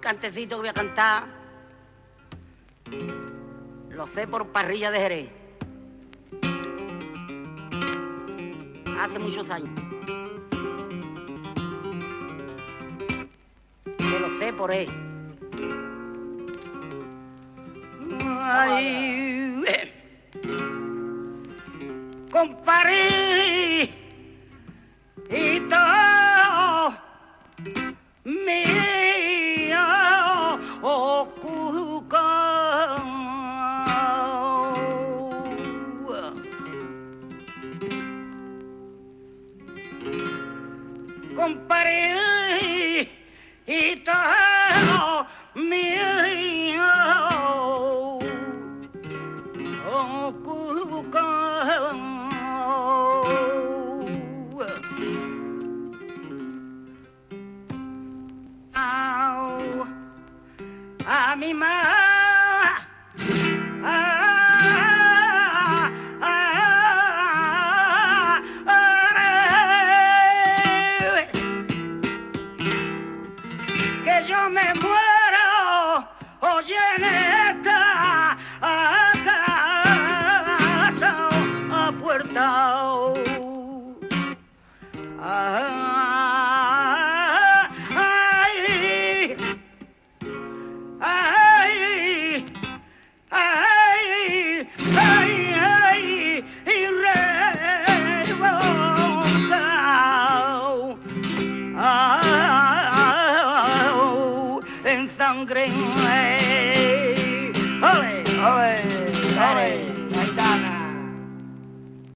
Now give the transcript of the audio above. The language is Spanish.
cantecito que voy a cantar lo sé por Parrilla de Jerez. Hace muchos años. Que lo sé por él. Ay, comparé y todo mío comparé y todo mío